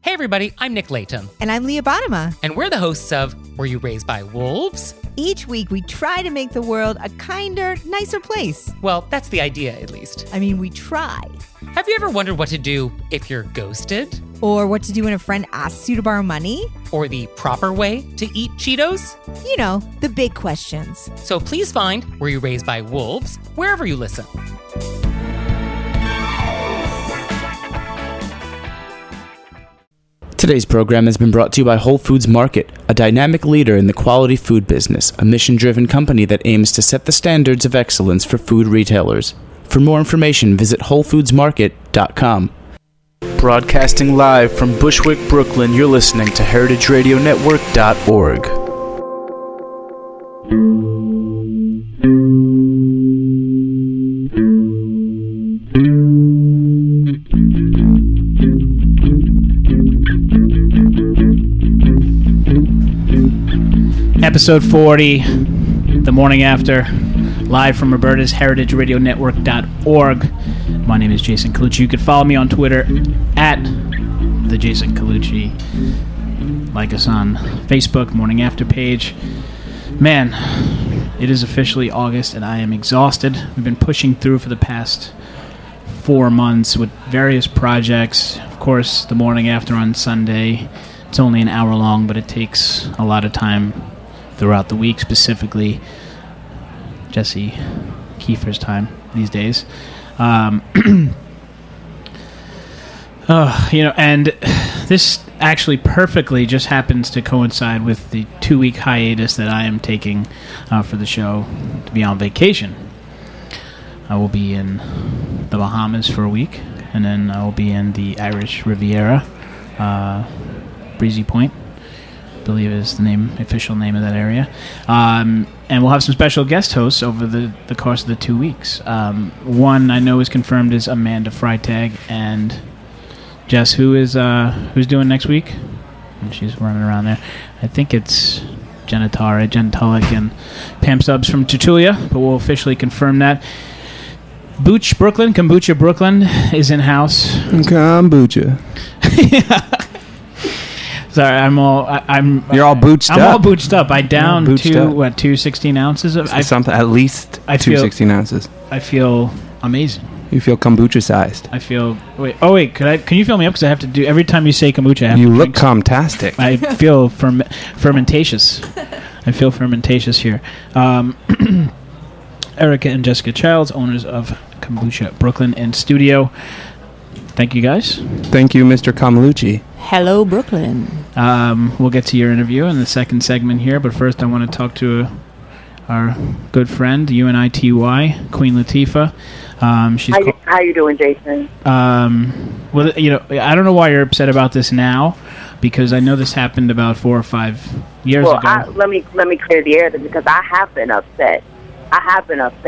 Hey everybody, I'm Nick Layton. And I'm Leah Bottima. And we're the hosts of Were You Raised by Wolves? Each week we try to make the world a kinder, nicer place. Well, that's the idea, at least. I mean, we try. Have you ever wondered what to do if you're ghosted? Or what to do when a friend asks you to borrow money? Or the proper way to eat Cheetos? You know, the big questions. So please find Were You Raised by Wolves wherever you listen. Today's program has been brought to you by Whole Foods Market, a dynamic leader in the quality food business, a mission-driven company that aims to set the standards of excellence for food retailers. For more information, visit WholeFoodsMarket.com. Broadcasting live from Bushwick, Brooklyn, you're listening to HeritageRadioNetwork.org. Episode 40, the morning after, live from Roberta's HeritageRadioNetwork.org. My name is Jason Colucci. You can follow me on Twitter at the Jason Colucci. Like us on Facebook, Morning After page. Man, it is officially August and I am exhausted. We've been pushing through for the past 4 months with various projects. Of course, the morning after on Sunday. It's only an hour long, but it takes a lot of time throughout the week, specifically Jesse Kiefer's time these days. And this actually perfectly just happens to coincide with the 2-week hiatus that I am taking for the show to be on vacation. I will be in the Bahamas for a week, and then I will be in the Irish Riviera, Breezy Point, I believe is the official name of that area. And we'll have some special guest hosts over the course of the 2 weeks. One I know is confirmed is Amanda Freitag, and Jess, who's doing next week? And she's running around there. I think it's Jen Tullock, and Pam Stubbs from Tutulia, but we'll officially confirm that. Kombucha Brooklyn is in house. Kombucha. Sorry, you're all booched up. I'm all booched up. I downed 2 16 ounces of something. At least 2 16 ounces. I feel amazing. You feel kombucha sized. I feel. Wait. Can you fill me up? Because I have to do every time you say kombucha. I have you to look comtastic. I feel fermentatious. I feel fermentatious here. Erica and Jessica Childs, owners of Kombucha Brooklyn, in studio. Thank you, guys. Thank you, Mr. Kamalucci. Hello, Brooklyn. We'll get to your interview in the second segment here, but first I want to talk to our good friend, UNITY, Queen Latifah. How you doing, Jason? Well, I don't know why you're upset about this now, because I know this happened about 4 or 5 years ago. Let me clear the air, because I have been upset. I'm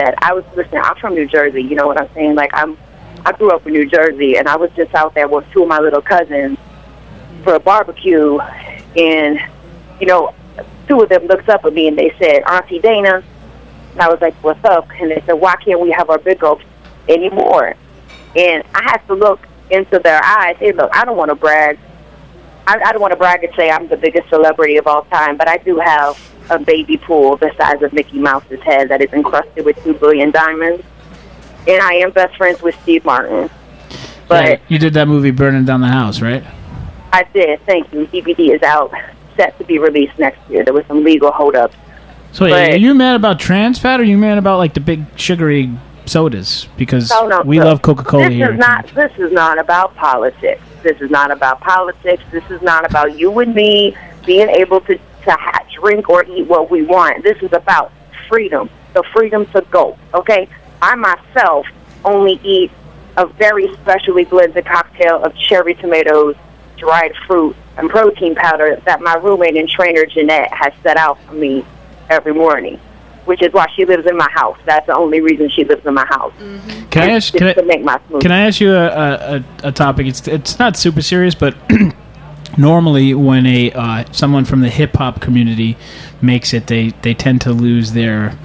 from New Jersey. You know what I'm saying? I grew up in New Jersey, and I was just out there with 2 of my little cousins for a barbecue, and 2 of them looked up at me and they said, "Auntie Dana," and I was like, "What's up?" And they said, "Why can't we have our big gulps anymore?" And I had to look into their eyes. Hey, look, I don't want to brag. I don't want to brag and say I'm the biggest celebrity of all time, but I do have a baby pool the size of Mickey Mouse's head that is encrusted with 2 billion diamonds. And I am best friends with Steve Martin. But yeah, you did that movie Burning Down the House, right? I did, thank you. DVD is out, set to be released next year. There was some legal holdups. So are you mad about trans fat, or are you mad about the big sugary sodas? Because we love Coca-Cola here. This is not about politics. This is not about politics. This is not about you and me being able to drink or eat what we want. This is about freedom, the freedom to go, okay? I myself only eat a very specially blended cocktail of cherry tomatoes, dried fruit, and protein powder that my roommate and trainer, Jeanette, has set out for me every morning, which is why she lives in my house. That's the only reason she lives in my house. Mm-hmm. Can I ask you a topic? It's not super serious, but normally when someone from the hip-hop community makes it, they tend to lose their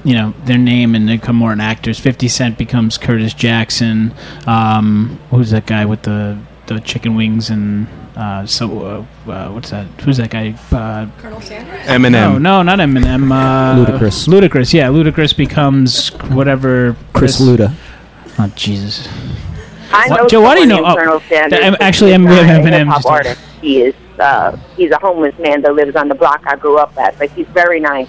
name and they become more an actors. 50 Cent becomes Curtis Jackson. Who's that guy with the chicken wings and What's that? Who's that guy? Colonel Sanders? Eminem. No, not Eminem. Ludacris. Ludacris, yeah. Ludacris becomes whatever. Chris Luda. Oh, Jesus. I know Joe, why do you know? Colonel Sanders. Actually, we have Eminem. Hip-hop artist. He is. He's a homeless man that lives on the block I grew up at, but he's very nice.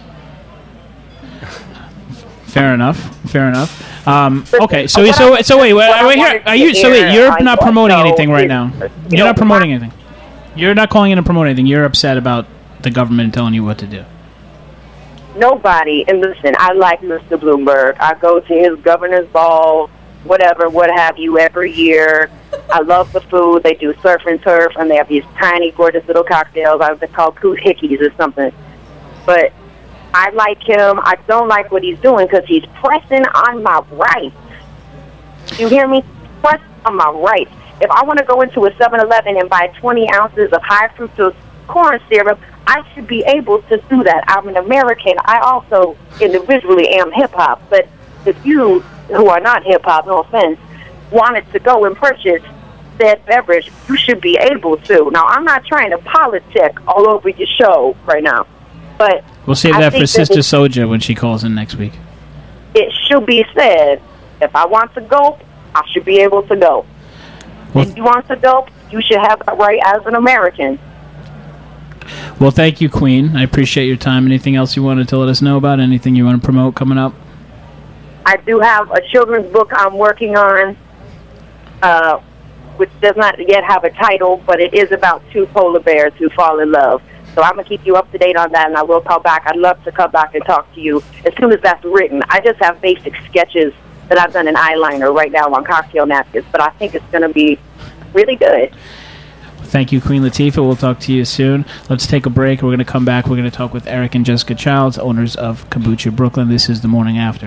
Fair enough. Okay, so wait here. Are you? So wait, you're not promoting anything right now. You're not promoting anything. You're not calling in to promote anything. You're upset about the government telling you what to do. Nobody. And listen, I like Mr. Bloomberg. I go to his governor's ball, whatever, what have you, every year. I love the food. They do surf and turf, and they have these tiny, gorgeous little cocktails. They're called Coot Hickeys or something. But I like him. I don't like what he's doing because he's pressing on my rights. You hear me? Pressing on my rights. If I want to go into a 7-Eleven and buy 20 ounces of high fructose corn syrup, I should be able to do that. I'm an American. I also individually am hip-hop. But if you, who are not hip-hop, no offense, wanted to go and purchase that beverage, you should be able to. Now, I'm not trying to politic all over your show right now. But we'll save that for Sister Soja when she calls in next week. It should be said, if I want to go, I should be able to go. Well, if you want to go, you should have that right as an American. Well, thank you, Queen. I appreciate your time. Anything else you wanted to let us know about? Anything you want to promote coming up? I do have a children's book I'm working on, which does not yet have a title, but it is about two polar bears who fall in love. So I'm going to keep you up to date on that, and I will call back. I'd love to come back and talk to you as soon as that's written. I just have basic sketches that I've done in eyeliner right now on cocktail napkins, but I think it's going to be really good. Thank you, Queen Latifah. We'll talk to you soon. Let's take a break. We're going to come back. We're going to talk with Eric and Jessica Childs, owners of Kombucha Brooklyn. This is The Morning After.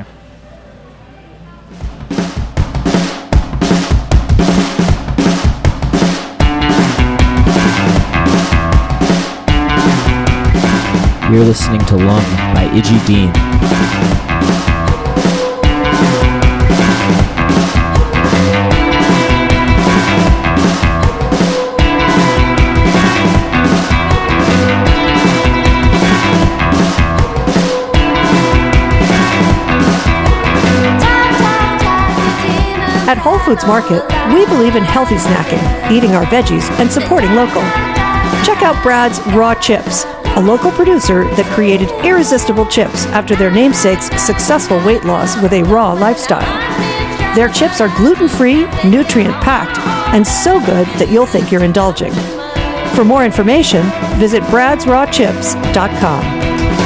You're listening to Lung by Iggy Dean. At Whole Foods Market, we believe in healthy snacking, eating our veggies, and supporting local. Check out Brad's Raw Chips, a local producer that created irresistible chips after their namesake's successful weight loss with a raw lifestyle. Their chips are gluten-free, nutrient-packed, and so good that you'll think you're indulging. For more information, visit bradsrawchips.com.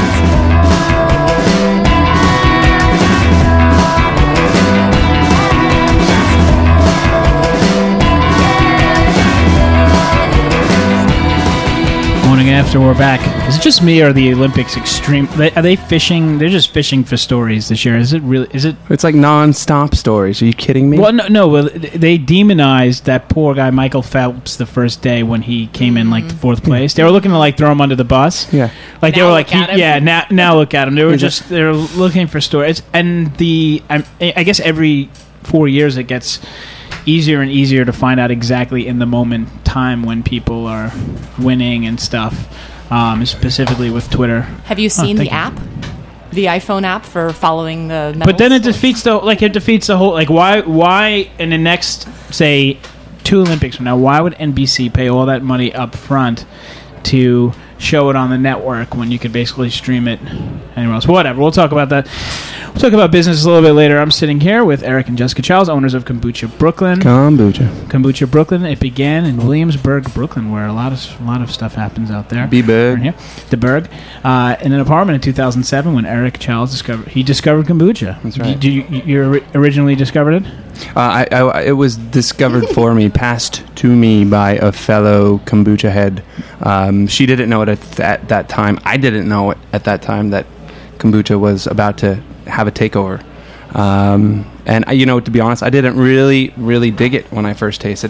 After we're back, is it just me or the Olympics extreme? Are they fishing? They're just fishing for stories this year. Is it really? Is it? It's like non-stop stories. Are you kidding me? Well, no. Well, they demonized that poor guy Michael Phelps the first day when he came in like the fourth place. They were looking to like throw him under the bus. Yeah, like they were like, now look at him. They were they're looking for stories, and I guess every 4 years it gets easier and easier to find out exactly in the moment time when people are winning and stuff, specifically with Twitter. Have you seen the app? The iPhone app for following the medals? But then it defeats the whole, like, why in the next, say, 2 Olympics from now, why would NBC pay all that money up front to show it on the network when you could basically stream it anywhere else? Whatever, we'll talk about that. We'll talk about business a little bit later. I'm sitting here with Eric and Jessica Childs, owners of Kombucha Brooklyn. Kombucha Brooklyn. It began in Williamsburg, Brooklyn, where a lot of stuff happens out there. B-Berg. The Berg. In an apartment in 2007 when Eric Childs discovered kombucha. That's right. You originally discovered it? It was discovered for me, passed to me by a fellow kombucha head. She didn't know it at that time. I didn't know it at that time that kombucha was about to have a takeover. And to be honest, I didn't really dig it when I first tasted it. I was like,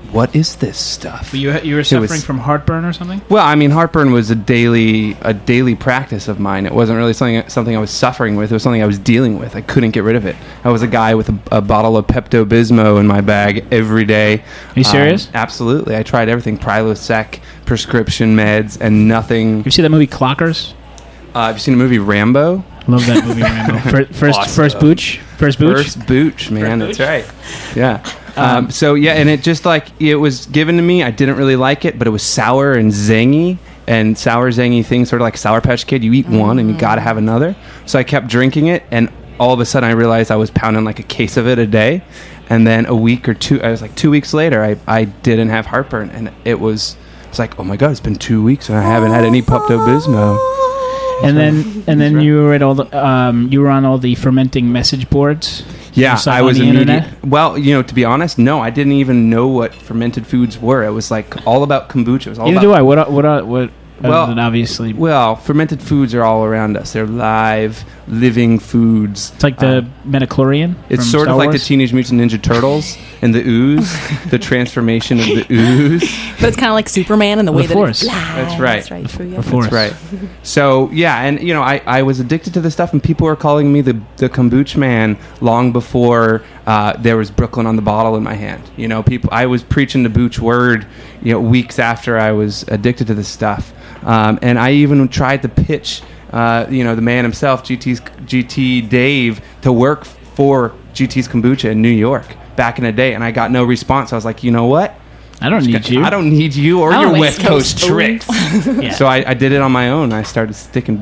what is this stuff? You were suffering from heartburn or something? Well, I mean, heartburn was a daily practice of mine. It wasn't really something I was suffering with. It was something I was dealing with. I couldn't get rid of it. I was a guy with a bottle of Pepto-Bismol in my bag every day. Are you serious? Absolutely. I tried everything, Prilosec, prescription meds, and nothing. You see that movie Clockers? Have you seen the movie Rambo? Love that movie Rambo. First Booch? First Booch, man. First Booch? That's right. Yeah. So yeah, and it just it was given to me. I didn't really like it, but it was sour and zangy, and sour zangy things, sort of like Sour Patch Kid. You eat one and you got to have another. So I kept drinking it, and all of a sudden I realized I was pounding like a case of it a day, and then a week or two, I was like 2 weeks later, I didn't have heartburn, and it's like, oh my god, it's been 2 weeks and I haven't had any Pepto-Bismol. And then you were at all the you were on all the fermenting message boards. Yeah, I was internet. Well, to be honest, no, I didn't even know what fermented foods were. It was like all about kombucha. It was all Neither do I. What? Well, obviously. Well, fermented foods are all around us. They're live, living foods. It's like the metachlorian. It's sort of like the Teenage Mutant Ninja Turtles and the ooze, the transformation of the ooze. But it's kind of like Superman in the way that Force. it flies. That's right. That's right. That's right. So, yeah, and, I was addicted to this stuff, and people were calling me the kombucha man long before there was Brooklyn on the bottle in my hand. I was preaching the booch word, weeks after I was addicted to this stuff. And I even tried to pitch, the man himself, GT Dave, to work for GT's Kombucha in New York back in the day, and I got no response. I was like, you know what? I don't need you. I don't need you or your West Coast tricks. Yeah. So I did it on my own. I started sticking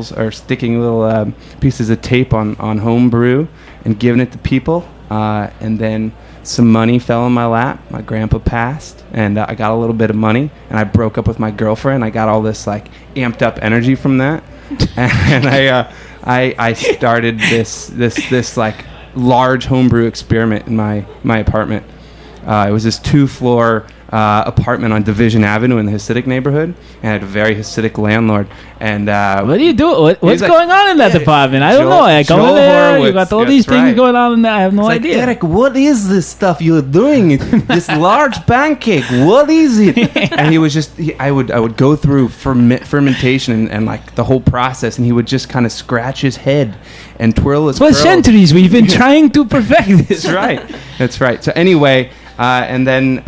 little pieces of tape on homebrew and giving it to people, and then some money fell in my lap. My grandpa passed, and I got a little bit of money, and I broke up with my girlfriend. I got all this amped up energy from that, and I started this large homebrew experiment in my apartment. It was this 2-floor apartment on Division Avenue in the Hasidic neighborhood, and I had a very Hasidic landlord. And what do you do? What's going on in that department? I don't know. I go in there. You got all these things going on in there. I have no idea. Eric, what is this stuff you're doing? This large pancake. What is it? And he was just. I would go through fermentation and the whole process, and he would just kind of scratch his head and twirl his curls. For centuries, we've been trying to perfect this. That's right. So anyway. And then,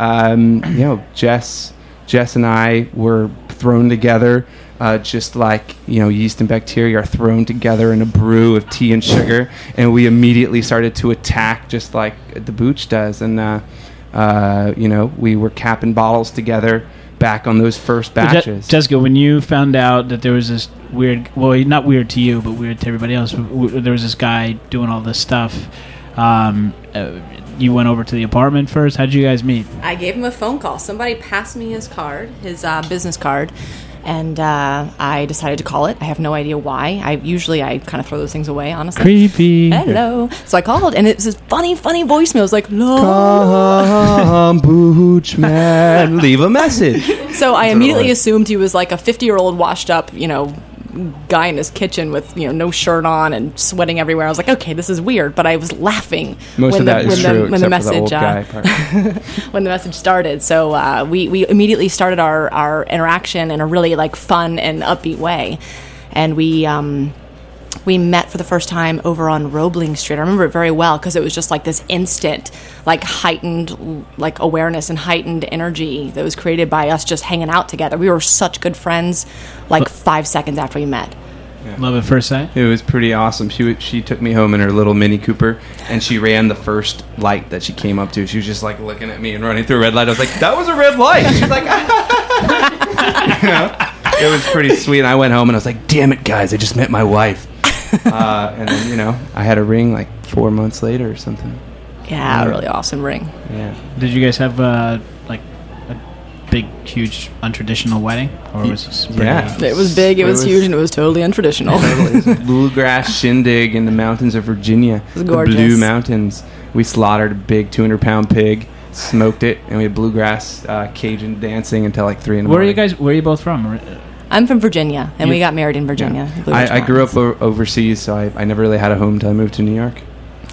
Jess and I were thrown together, just like, yeast and bacteria are thrown together in a brew of tea and sugar. And we immediately started to attack just like the booch does. And, we were capping bottles together back on those first batches. Jessica, when you found out that there was this weird, well, not weird to you, but weird to everybody else, there was this guy doing all this stuff, you went over to the apartment first. How did you guys meet? I gave him a phone call. Somebody passed me his card, his business card, and I decided to call it. I have no idea why. I kind of throw those things away, honestly. Creepy. Hello. So I called, and it was this funny voicemail. It was like, no. Kombucha man, leave a message. So I immediately assumed he was like a 50-year-old washed up, guy in his kitchen with no shirt on and sweating everywhere. I was like, okay, this is weird, but I was laughing when the message started. So we immediately started our interaction in a really fun and upbeat way, and we met for the first time over on Roebling Street. I remember it very well because it was just this instant, heightened, awareness and heightened energy that was created by us just hanging out together. We were such good friends, 5 seconds after we met. Yeah. Love at first sight? It was pretty awesome. She took me home in her little Mini Cooper, and she ran the first light that she came up to. She was just looking at me and running through a red light. I was like, that was a red light. She's like, it was pretty sweet. And I went home and I was like, damn it, guys, I just met my wife. And then, I had a ring 4 months later or something. Yeah, a really awesome ring. Yeah. Did you guys have a big, huge, untraditional wedding? Or was it it was big, it was huge, and it was totally untraditional. It was bluegrass shindig in the mountains of Virginia. It was gorgeous. The Blue Mountains. We slaughtered a big 200-pound pig, smoked it, and we had bluegrass Cajun dancing until 3 in the morning. Where are you both from? I'm from Virginia, and we got married in Virginia. Yeah. I grew up overseas, so I never really had a home until I moved to New York.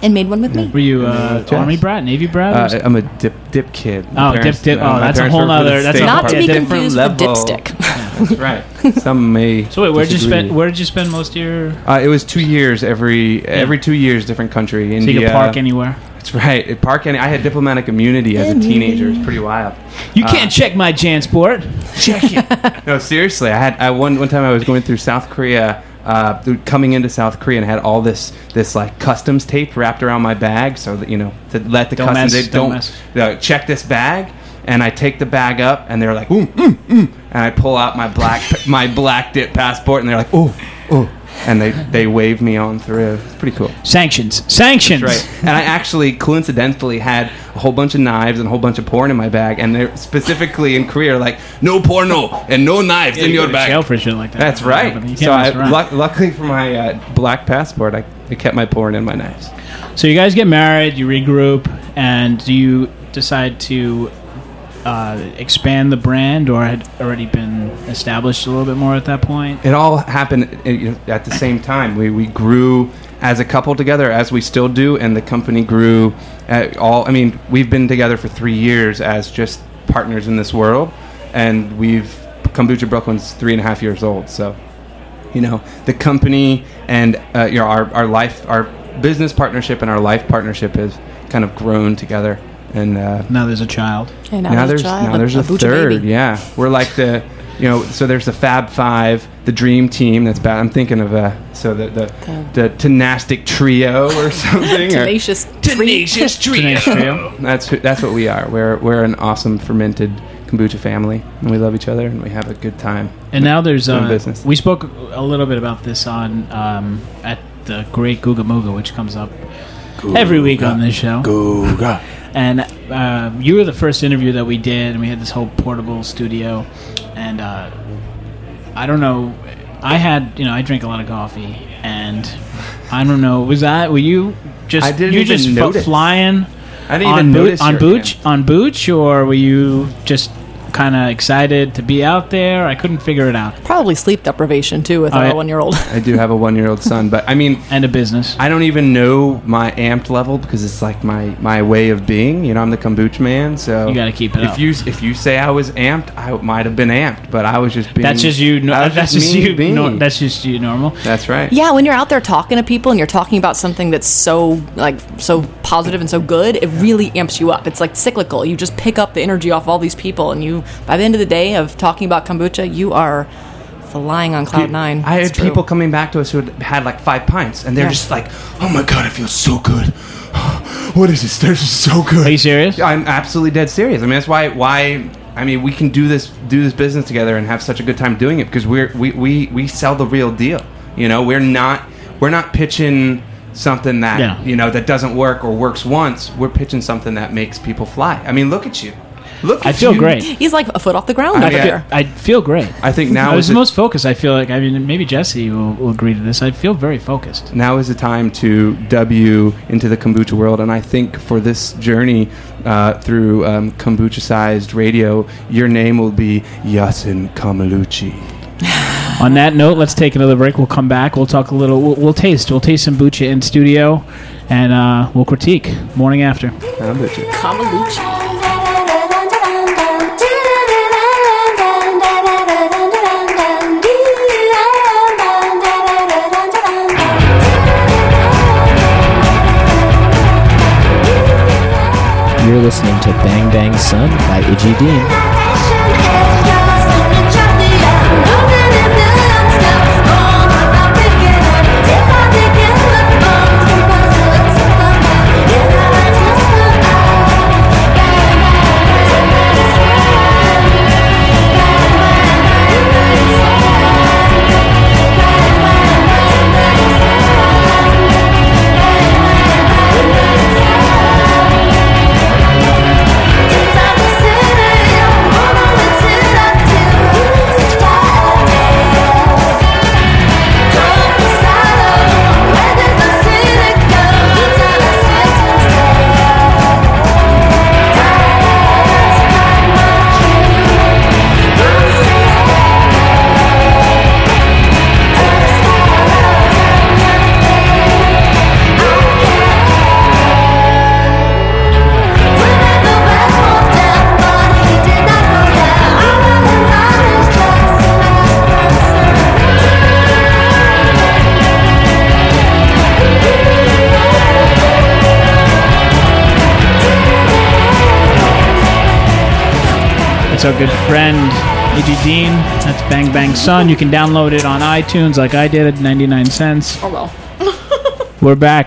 and made one with me. Were you Army brat, Navy brat? I'm a dip kid. Oh, dip. Oh, that's a whole other. That's Not to be different confused level. with dipstick. That's right. Some may. So wait, where disagree. did you spend most of your? It was 2 years. Every 2 years, different country. So India. you could park anywhere. That's right. I had diplomatic immunity as a teenager. It's pretty wild. You can't check my JanSport. Check it. No, seriously. I one time I was going through South Korea, coming into South Korea, and had all this like customs tape wrapped around my bag, so that to let the customs don't check this bag. And I take the bag up, and they're like, and I pull out my black dip passport, and they're like, ooh. And they wave me on through. It's pretty cool. Sanctions. That's right. And I actually coincidentally had a whole bunch of knives and a whole bunch of porn in my bag, and they're specifically in Korea like, no porno and no knives in your bag. Jail for shit like that. That's right. So luckily for my black passport, I kept my porn and my knives. So you guys get married, you regroup, and do you decide to expand the brand, or had already been established a little bit more at that point? It all happened at the same time. We grew as a couple together, as we still do, and the company grew. We've been together for 3 years as just partners in this world, and Kombucha Brooklyn's 3.5 years old. So, the company and our business partnership and our life partnership has kind of grown together. And now there's a child. And now there's a third. Baby. Yeah, we're like so there's the Fab Five, the Dream Team. That's bad. I'm thinking of the Tenastic Trio or something. Tenacious Trio. That's what we are. We're an awesome fermented kombucha family, and we love each other, and we have a good time. And now there's business. We spoke a little bit about this on at the Great Googa Mooga, which comes up every week on this show. Googa. And you were the first interview that we did, and we had this whole portable studio. And I don't know, I drink a lot of coffee, and I don't know, were you just flying? I didn't even notice on Booch, or were you just kind of excited to be out there? I couldn't figure it out. Probably sleep deprivation too with our 1-year-old. I do have a 1-year-old son, but and a business. I don't even know my amped level because it's like my way of being. I'm the kombucha man, so you got to keep it up. If you say I was amped, I might have been amped, but I was just being. That's just you. That's just you. That's just you. Normal. That's right. Yeah, when you're out there talking to people and you're talking about something that's so positive and so good, it really amps you up. It's like cyclical. You just pick up the energy off all these people, and by the end of the day of talking about kombucha, you are flying on cloud nine. I had people coming back to us who had like 5 pints, and they're just like, "Oh my god, it feels so good. What is this? This is so good." Are you serious? I'm absolutely dead serious. That's why. We can do this business together and have such a good time doing it because we sell the real deal. We're not pitching something that that doesn't work or works once. We're pitching something that makes people fly. Look at you. I feel great. He's like a foot off the ground over here. I feel great. I think now I was the most focused. I feel like, maybe Jesse will agree to this. I feel very focused. Now is the time to debut into the kombucha world, and I think for this journey through kombucha-sized radio, your name will be Yasin Kamaluchi. On that note, let's take another break. We'll come back. We'll talk a little. We'll taste kombucha in studio, and we'll critique morning after. Kamaluchi. You're listening to Bang Bang Sun by Iggy Dean. That's our good friend, A.G. Dean. That's Bang Bang Sun. You can download it on iTunes like I did at 99 cents. Oh, well. We're back.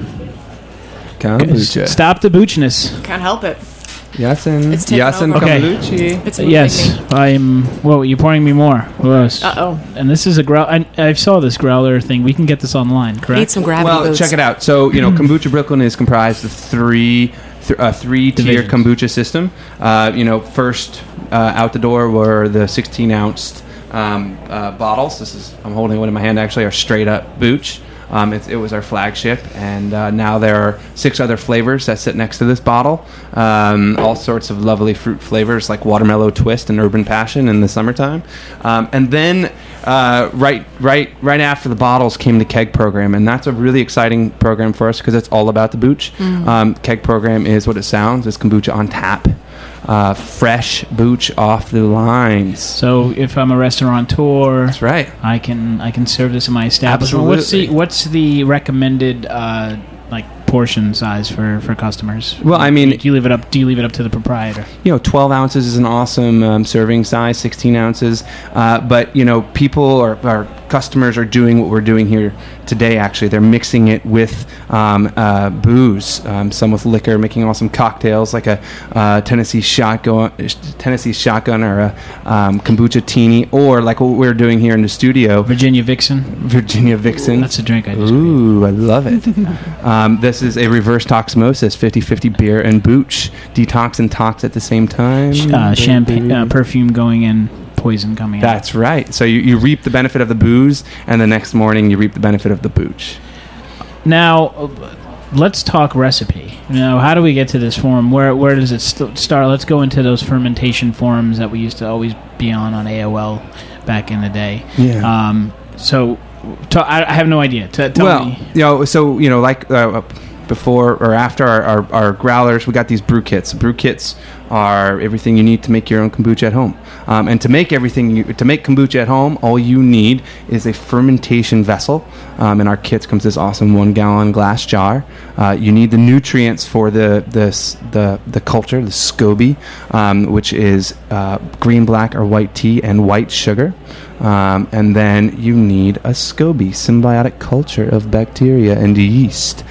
Kombucha. Stop the boochness. Can't help it. Yasin. It's taken Yasin over. Okay. Kombucha. It's moving Yes, me. I'm... Whoa, you're pouring me more. Uh-oh. And this is a growl... I saw this growler thing. We can get this online, correct? Need some gravity Well, boots. check it out. So, Kombucha Brooklyn is comprised of three-tier Divisions. kombucha system. First out the door were the 16-ounce bottles. I'm holding one in my hand, actually, are straight-up booch. It was our flagship, and now there are 6 other flavors that sit next to this bottle. All sorts of lovely fruit flavors like watermelon twist and urban passion in the summertime. And then right after the bottles came the keg program, and that's a really exciting program for us because it's all about the booch. Keg program is what it sounds. It's kombucha on tap. Fresh booch off the lines. So if I'm a restaurateur, That's right. I can serve this in my establishment. Absolutely. What's the recommended portion size for customers? Well, I mean, do you leave it up to the proprietor? 12 ounces is an awesome serving size, 16 ounces. But, people or our customers are doing what we're doing here today, actually. They're mixing it with booze, some with liquor, making awesome cocktails like a Tennessee shotgun or a kombucha teeny, or like what we're doing here in the studio. Virginia Vixen. That's a drink I just made. Ooh, I love it. This is a reverse osmosis, 50-50 beer and booch. Detox and tox at the same time. Champagne, perfume going in, poison coming out. That's right. So you reap the benefit of the booze, and the next morning you reap the benefit of the booch. Now, let's talk recipe. How do we get to this form? Where does it start? Let's go into those fermentation forums that we used to always be on AOL back in the day. Yeah. I have no idea. Tell me. Before or after our growlers, we got these brew kits. Brew kits are everything you need to make your own kombucha at home. And to make kombucha at home, all you need is a fermentation vessel. In our kits comes this awesome 1-gallon glass jar. You need the nutrients for the culture, the SCOBY, which is green, black, or white tea and white sugar. And then you need a SCOBY, symbiotic culture of bacteria and yeast.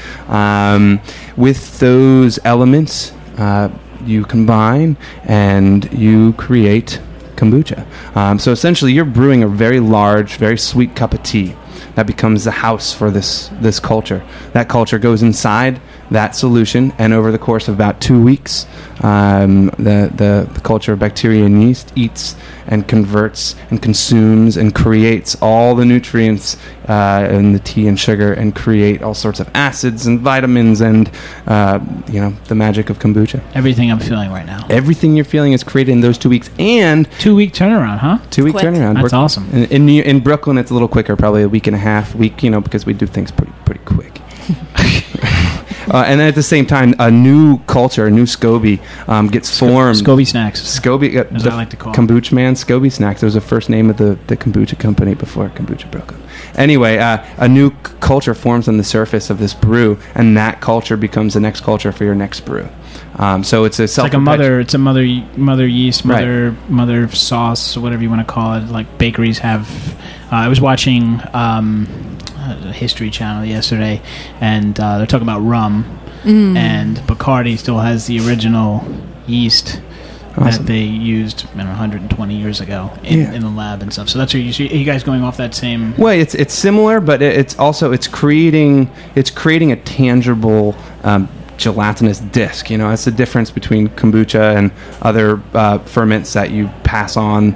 With those elements, you combine and you create kombucha. So essentially, you're brewing a very large, very sweet cup of tea that becomes the house for this culture. That culture goes inside that solution, and over the course of about 2 weeks, the culture of bacteria and yeast eats and converts and consumes and creates all the nutrients in the tea and sugar, and create all sorts of acids and vitamins and the magic of kombucha. Everything I'm feeling right now. Everything you're feeling is created in those 2 weeks, and 2-week turnaround, huh? 2-week Quick. turnaround. That's awesome. In Brooklyn, it's a little quicker, probably a week and a half, because we do things pretty quick. And then at the same time, a new culture, a new SCOBY gets formed. SCOBY snacks. SCOBY, as I like to call Kombucha Man, SCOBY Snacks. That was the first name of the kombucha company before Kombucha Brooklyn. Anyway, a new culture forms on the surface of this brew, and that culture becomes the next culture for your next brew. So it's like a mother. It's a mother yeast, mother sauce, whatever you want to call it. Like bakeries have. I was watching a History Channel yesterday, and they're talking about rum, and Bacardi still has the original yeast that they used 120 years ago in the lab and stuff. So that's what are you guys going off that same? Well, it's similar, but it's creating a tangible gelatinous disc. That's the difference between kombucha and other ferments that you pass on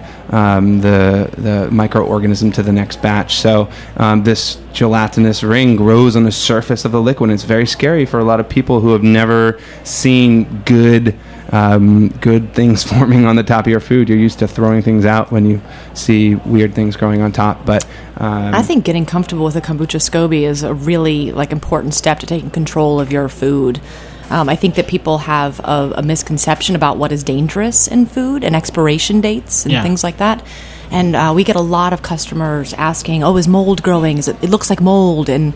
the microorganism to the next batch. So this gelatinous ring grows on the surface of the liquid. It's very scary for a lot of people who have never seen good things forming on the top of your food. You're used to throwing things out when you see weird things growing on top, but I think getting comfortable with a kombucha SCOBY is a really important step to taking control of your food. I think that people have a misconception about what is dangerous in food and expiration dates and things like that. And we get a lot of customers asking, is mold growing? It looks like mold. And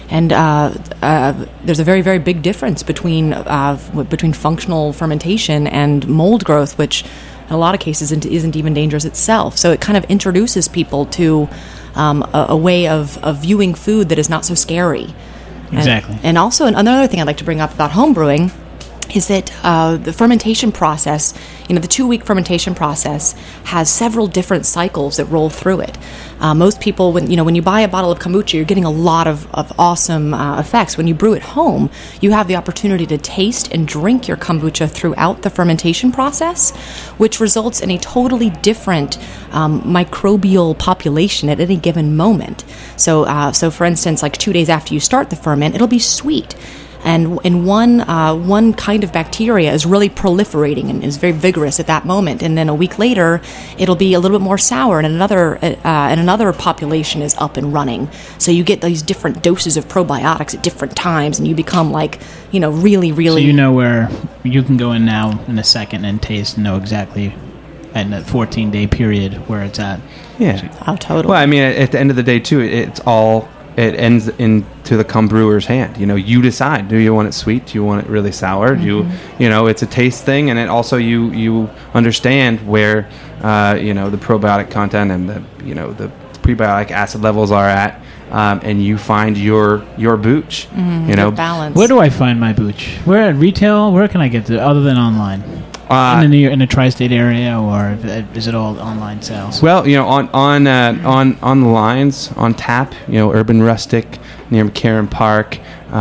there's a very, very big difference between functional fermentation and mold growth, which in a lot of cases isn't even dangerous itself. So it kind of introduces people to a way of viewing food that is not so scary. Exactly. And also another thing I'd like to bring up about home brewing is that the fermentation process, the 2-week fermentation process has several different cycles that roll through it. Most people, when you buy a bottle of kombucha, you're getting a lot of awesome effects. When you brew at home, you have the opportunity to taste and drink your kombucha throughout the fermentation process, which results in a totally different microbial population at any given moment. So for instance, like 2 days after you start the ferment, it'll be sweet. And one kind of bacteria is really proliferating and is very vigorous at that moment. And then a week later, it'll be a little bit more sour, and another population is up and running. So you get these different doses of probiotics at different times, and you become really, really. So where you can go in now in a second and taste and know exactly in that 14-day period where it's at. Yeah. Oh, totally. Well, I mean, at the end of the day, too, it ends into the brewer's hand. You decide, do you want it sweet? Do you want it really sour? Mm-hmm. It's a taste thing, and it also you understand where the probiotic content and the prebiotic acid levels are at, and you find your booch. Mm-hmm. Balance. Where do I find my booch? Where at retail? Where can I get it other than online? In the tri-state area, or is it all online sales? Well, on the lines, on tap, Urban Rustic near McCarran Park,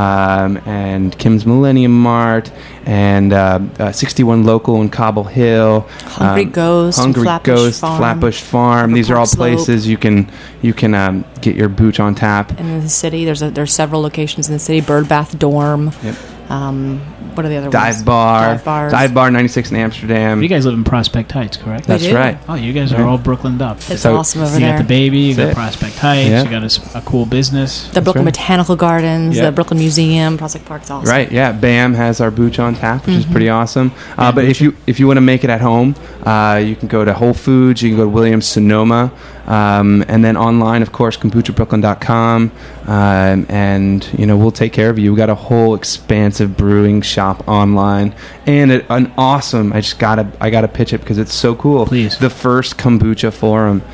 and Kim's Millennium Mart, and 61 Local in Cobble Hill, Hungry Ghost, Flatbush Farm. These are all places you can get your booch on tap. In the city, there's several locations in the city. Birdbath Dorm. Yep. What are the other Dive ones? Bar. Dive Bar 96 in Amsterdam. You guys live in Prospect Heights, correct? That's right. Oh, you guys are all Brooklyned up. It's awesome over there. You got the Baby, you got Prospect Heights, you got a cool business. The Brooklyn Botanical Gardens, the Brooklyn Museum, Prospect Park's awesome. Right, yeah. BAM has our booch on tap, which is pretty awesome. But if you want to make it at home, you can go to Whole Foods, you can go to Williams Sonoma, and then online, of course, kombuchabrooklyn.com, and we'll take care of you. We got a whole expansive brewing shop online, and an awesome. I gotta pitch it because it's so cool. Please. The first kombucha forum.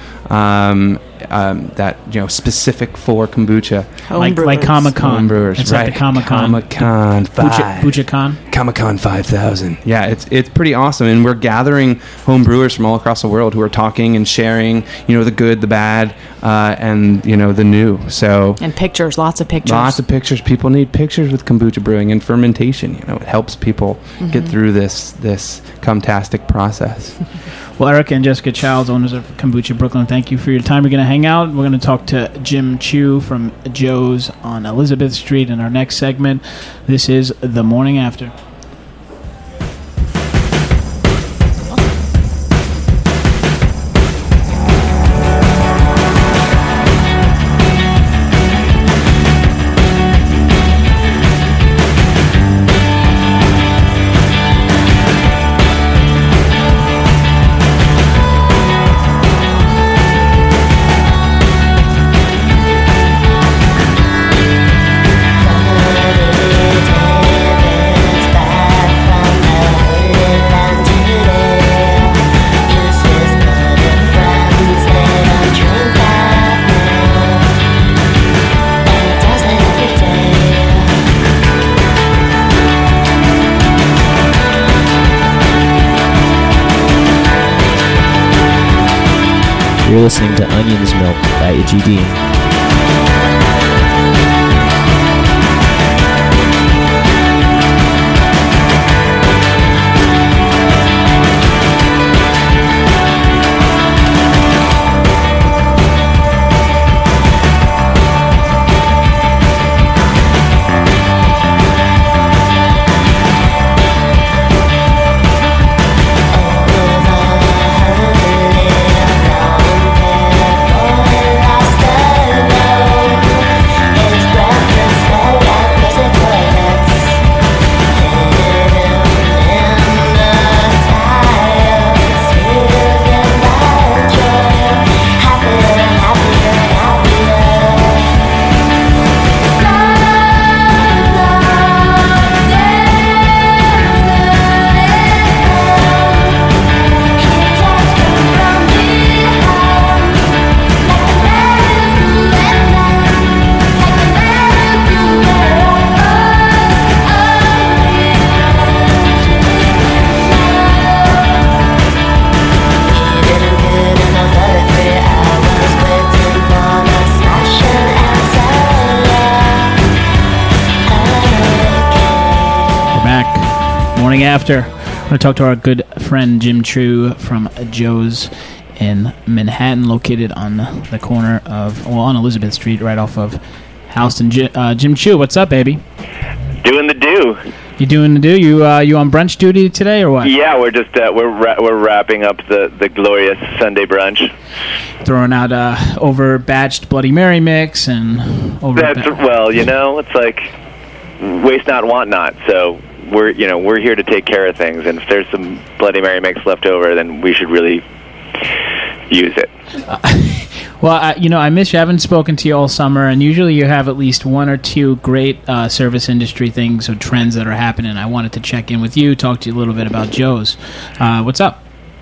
That specific for kombucha, like Comic-Con brewers, it's right? Like the Comic-Con, ButchaCon 5000. Yeah, it's pretty awesome, and we're gathering home brewers from all across the world who are talking and sharing, the good, the bad, and the new. So and pictures, lots of pictures. People need pictures with kombucha brewing and fermentation. It helps people get through this comtastic process. Well, Erica and Jessica Childs, owners of Kombucha Brooklyn, thank you for your time. We're going to hang out. We're going to talk to Jim Chu from Joe's on Elizabeth Street in our next segment. This is The Morning After. You're listening to Onions Milk by Iggy D. after. I'm going to talk to our good friend Jim Chu from Joe's in Manhattan, located on the corner of, on Elizabeth Street, right off of Houston. Jim Chu, what's up, baby? Doing the do. You doing the do? You on brunch duty today or what? Yeah, we're just we're wrapping up the glorious Sunday brunch. Throwing out over-batched Bloody Mary mix and well, it's like waste not, want not. So we're here to take care of things, and if there's some Bloody Mary mix left over, then we should really use it. Well, I miss you. I haven't spoken to you all summer, and usually you have at least one or two great service industry things or trends that are happening. I wanted to check in with you, talk to you a little bit about Joe's. What's up?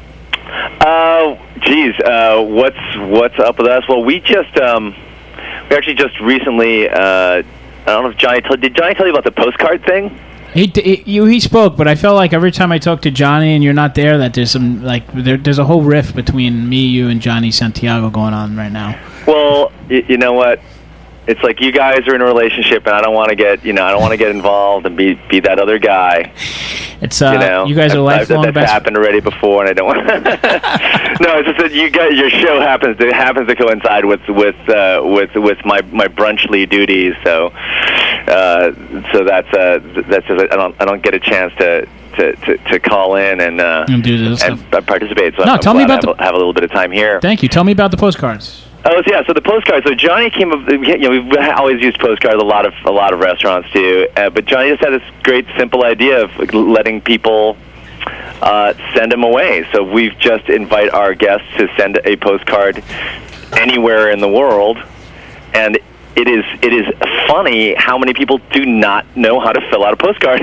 What's up with us? Well, we actually just recently, I don't know if did Johnny tell you about the postcard thing? He spoke, but I felt like every time I talk to Johnny and you're not there, that there's some there's a whole rift between me, you, and Johnny Santiago going on right now. Well, you know what? It's like you guys are in a relationship, and I don't want to get involved and be that other guy. It's you guys are lifelong best. That's happened already before, and I don't want. No, it's just that your show happens to coincide with my brunchly duties. So that's just I don't get a chance to call in and do this and participate. So tell me about have a little bit of time here. Thank you. Tell me about the postcards. Oh yeah, so the postcards. So Johnny came up. We've always used postcards. A lot of restaurants do. But Johnny just had this great, simple idea of letting people send them away. So we've just invite our guests to send a postcard anywhere in the world, and it is funny how many people do not know how to fill out a postcard.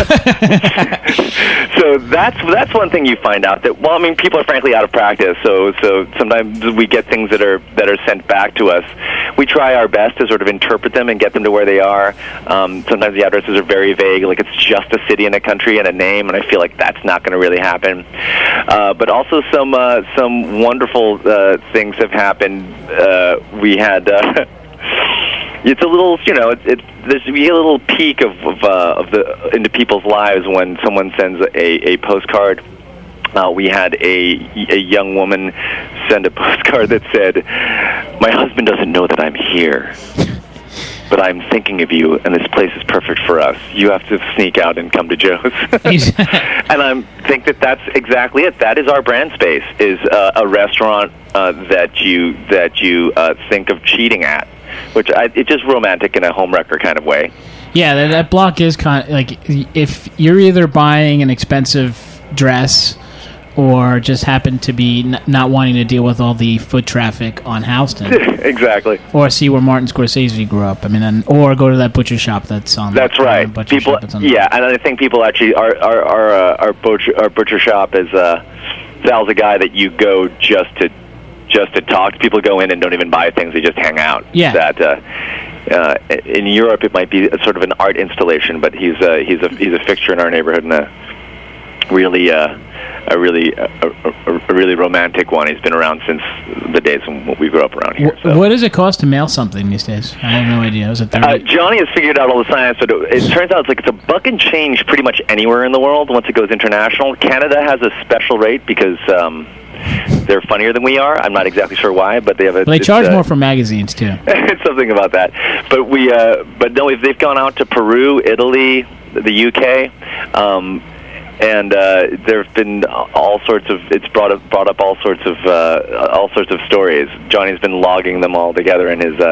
So that's one thing you find out that people are frankly out of practice. So sometimes we get things that are sent back to us. We try our best to sort of interpret them and get them to where they are. Sometimes the addresses are very vague, like it's just a city and a country and a name, and I feel like that's not going to really happen. But also some wonderful things have happened. We had. It's a little, we get a little peek into people's lives when someone sends a postcard. We had a young woman send a postcard that said, "My husband doesn't know that I'm here, but I'm thinking of you, and this place is perfect for us. You have to sneak out and come to Joe's." And I think that's exactly it. That is our brand space, is a restaurant that you think of cheating at. Which it's just romantic in a homewrecker kind of way. Yeah, that block is kind of like if you're either buying an expensive dress or just happen to be not wanting to deal with all the foot traffic on Houston. Exactly. Or see where Martin Scorsese grew up. Or go to that butcher shop that's on. That's right. People, and I think people actually our butcher shop is Sal's a guy that you go just to talk to. People go in and don't even buy things; they just hang out. Yeah. That in Europe it might be a sort of an art installation, but he's a fixture in our neighborhood and a really romantic one. He's been around since the days when we grew up around here. So. What does it cost to mail something these days? I have no idea. Is it Johnny has figured out all the science, but it turns out it's $1 and change pretty much anywhere in the world once it goes international. Canada has a special rate because they're funnier than we are. I'm not exactly sure why, but they have they charge more for magazines too. It's something about that. But they've gone out to Peru, Italy, the UK. And there have been all sorts of. It's brought up all sorts of stories. Johnny's been logging them all together in his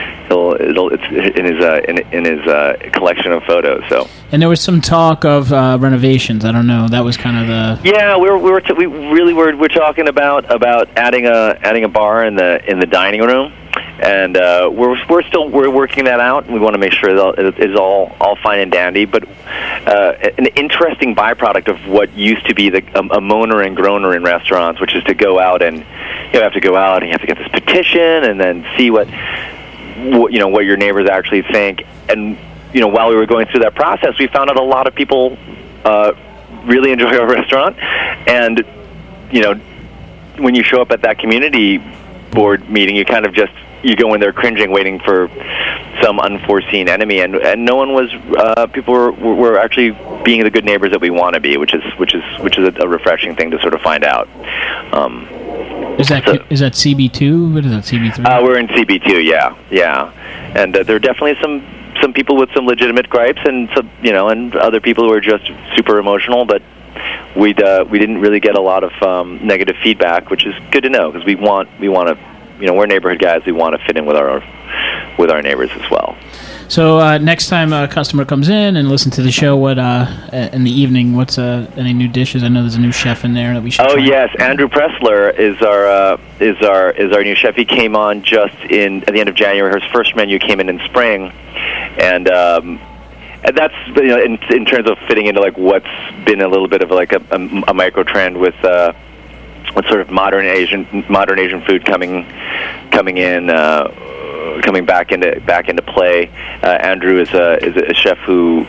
collection of photos. So. And there was some talk of renovations. I don't know. That was kind of the. Yeah, we're talking about adding a bar in the dining room. And we're working that out. We want to make sure that it is all fine and dandy. But an interesting byproduct of what used to be a moaner and groaner in restaurants, which is to go out and you have to get this petition and then see what your neighbors actually think. And while we were going through that process, we found out a lot of people really enjoy our restaurant. And when you show up at that community board meeting, you kind of you go in there cringing, waiting for some unforeseen enemy, and no one was. People were actually being the good neighbors that we want to be, which is a refreshing thing to sort of find out. Is that CB2? What is that, CB3? We're in CB2, yeah, and there are definitely some people with some legitimate gripes, and some, and other people who are just super emotional, but. We didn't really get a lot of negative feedback, which is good to know because we want to, we're neighborhood guys. We want to fit in with our neighbors as well. So next time a customer comes in and listen to the show, what in the evening? What's any new dishes? I know there's a new chef in there that we should. Oh try. Yes, Andrew Pressler is our new chef. He came on just at the end of January. His first menu came in spring, and that's in terms of fitting into like what's been a little bit of like a micro trend with sort of modern Asian food coming back into play. Andrew is a chef who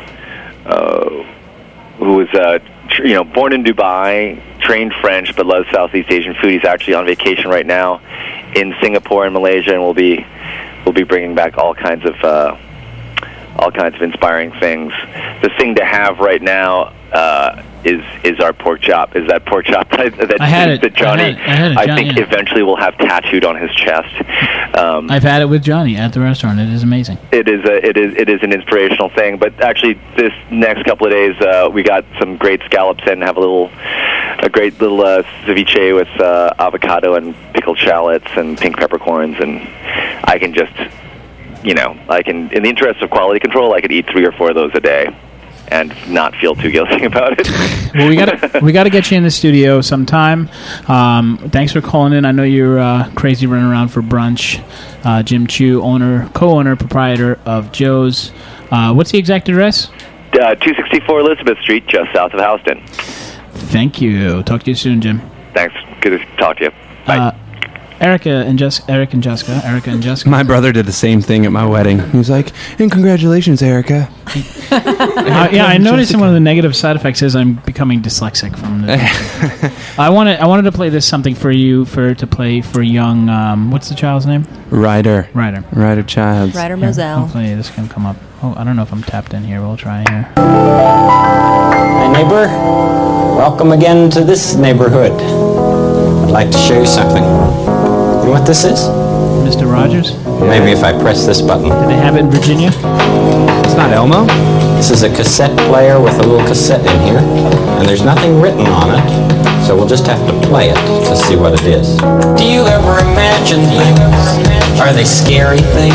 was born in Dubai, trained French, but loves Southeast Asian food. He's actually on vacation right now in Singapore and Malaysia, and we'll be bringing back all kinds of inspiring things. The thing to have right now is our pork chop. Is that pork chop that Johnny? I think eventually will have tattooed on his chest. I've had it with Johnny at the restaurant. It is amazing. It is an inspirational thing. But actually, this next couple of days, we got some great scallops in. Have a great little ceviche with avocado and pickled shallots and pink peppercorns, and I can just. I can, in the interest of quality control, I could eat 3 or 4 of those a day and not feel too guilty about it. Well, we got to get you in the studio sometime. Thanks for calling in. I know you're crazy running around for brunch. Jim Chu, co-owner, proprietor of Joe's. What's the exact address? 264 Elizabeth Street, just south of Houston. Thank you. Talk to you soon, Jim. Thanks. Good to talk to you. Bye. Eric and Jessica. My brother did the same thing at my wedding. He was like, "And congratulations, Erica." I noticed one of the negative side effects is I'm becoming dyslexic from this. I wanted to play this something for you to play for young. What's the child's name? Ryder Childs. Ryder Moselle. Hopefully this can come up. Oh, I don't know if I'm tapped in here. We'll try here. Hi, neighbor. Welcome again to this neighborhood. I'd like to show you something. You know what this is? Mr. Rogers? Maybe if I press this button. Do they have it in Virginia? It's not Elmo? This is a cassette player with a little cassette in here, and there's nothing written on it, so we'll just have to play it to see what it is. Do you ever imagine things? Are they scary things?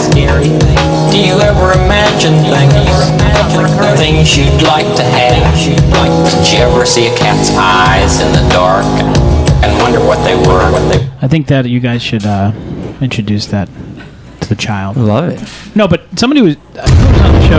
Do you ever imagine things? Things you'd like to have? Did you ever see a cat's eyes in the dark and wonder what they were? I think that you guys should introduce that to the child. Love it. No, but somebody was on the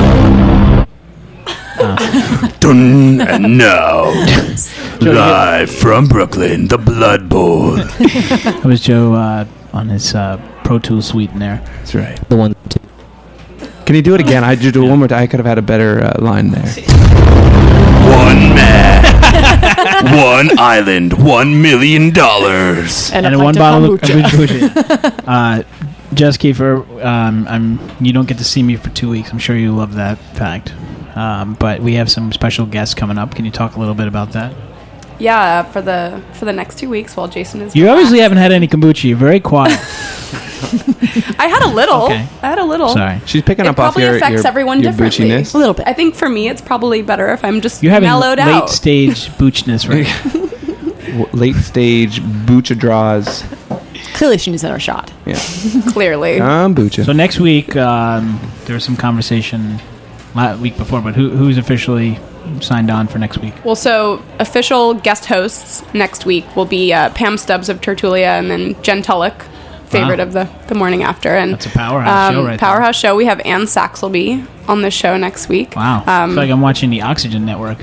show. And now, live from Brooklyn, the Blood Bowl. That was Joe on his Pro Tools suite in there. That's right. The one. Can you do it again? I did do it one more time. I could have had a better line there. One man, one island, $1 million, and one bottle of kombucha. Jess Kiefer, you don't get to see me for 2 weeks. I'm sure you love that fact. But we have some special guests coming up. Can you talk a little bit about that? Yeah, for the next 2 weeks while Jason is. You obviously haven't had any kombucha. You're very quiet. I had a little. Okay. Sorry. She's picking up off your affects everyone your differently. boochiness. A little bit. I think for me, it's probably better if I'm just You're having mellowed out. late stage boochness right Late stage boocha draws. Clearly, she needs another shot. Yeah. Clearly. Boocha. So next week, there was some conversation week before, but who's officially signed on for next week? Well, so official guest hosts next week will be Pam Stubbs of Tertulia and then Jen Tulloch, favorite of the morning after. And that's a powerhouse show right Powerhouse show. We have Ann Saxelby on the show next week. Wow. I feel like I'm watching the Oxygen Network.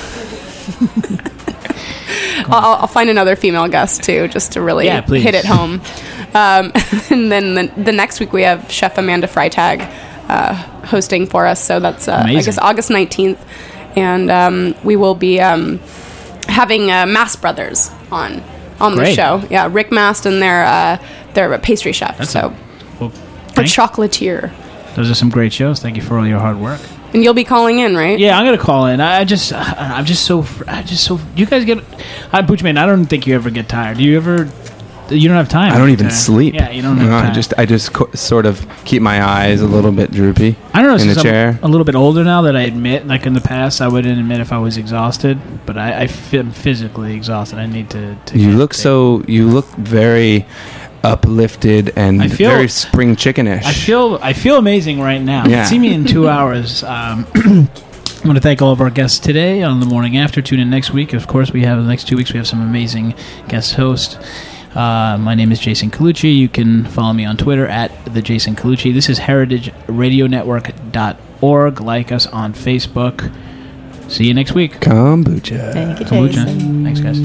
I'll find another female guest, too, just to really hit it home. And then the next week we have Chef Amanda Freitag hosting for us. So that's, I guess, August 19th. And we will be having Mast Brothers on the show. Yeah, Rick Mast and their pastry chef. for Chocolatier. Those are some great shows. Thank you for all your hard work. And you'll be calling in, right? Yeah, I'm gonna call in. I'm just so. You guys get. Boochman, I don't think you ever get tired. Do you ever? You don't have time. I don't even sleep. Yeah, you don't have time. I just sort of keep my eyes a little bit droopy. I don't know. In the chair. I'm a little bit older now. That I admit, like in the past, I wouldn't admit if I was exhausted, but I'm physically exhausted. I need to. You look very uplifted and very spring chickenish. I feel amazing right now. Yeah. See me in 2 hours. I want to thank all of our guests today on The Morning After. Tune in next week. Of course, the next 2 weeks we have some amazing guest hosts. My name is Jason Colucci. You can follow me on Twitter at the Jason Colucci. This is heritageradionetwork.org. Like us on Facebook. See you next week. Kombucha. Thank you, Kombucha. Jason. Thanks, guys.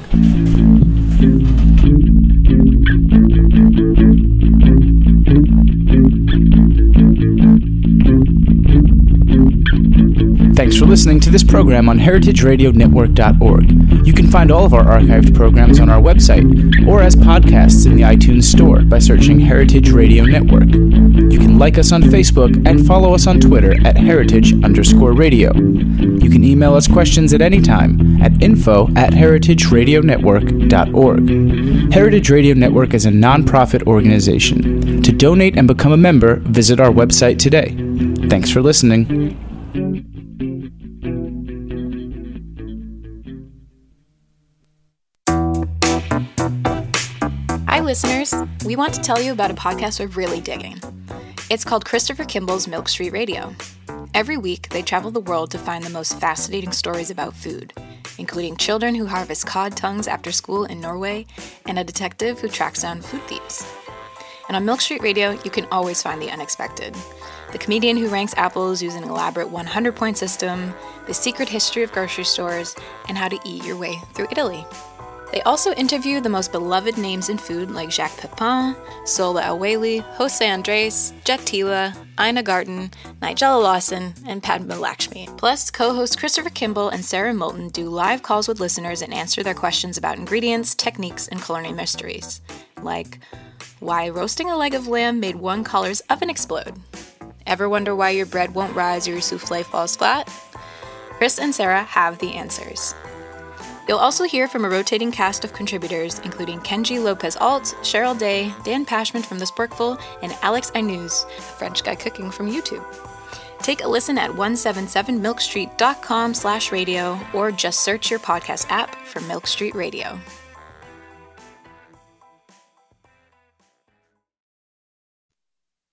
Thanks for listening to this program on heritageradionetwork.org. You can find all of our archived programs on our website or as podcasts in the iTunes Store by searching Heritage Radio Network. You can like us on Facebook and follow us on Twitter at @heritage_radio. You can email us questions at any time at info@heritageradionetwork.org. Heritage Radio Network is a non-profit organization. To donate and become a member, visit our website today. Thanks for listening. Hi, listeners. We want to tell you about a podcast we're really digging. It's called Christopher Kimball's Milk Street Radio. Every week, they travel the world to find the most fascinating stories about food, including children who harvest cod tongues after school in Norway and a detective who tracks down food thieves. And on Milk Street Radio, you can always find the unexpected. The comedian who ranks apples using an elaborate 100-point system, the secret history of grocery stores, and how to eat your way through Italy. They also interview the most beloved names in food like Jacques Pepin, Sola El-Waylly, Jose Andres, Jet Tila, Ina Garten, Nigella Lawson, and Padma Lakshmi. Plus, co-hosts Christopher Kimball and Sarah Moulton do live calls with listeners and answer their questions about ingredients, techniques, and culinary mysteries. Like, why roasting a leg of lamb made one caller's oven explode? Ever wonder why your bread won't rise or your souffle falls flat? Chris and Sarah have the answers. You'll also hear from a rotating cast of contributors, including Kenji Lopez-Alt, Cheryl Day, Dan Pashman from The Sporkful, and Alex Ainuz, a French guy cooking from YouTube. Take a listen at 177milkstreet.com/radio or just search your podcast app for Milk Street Radio.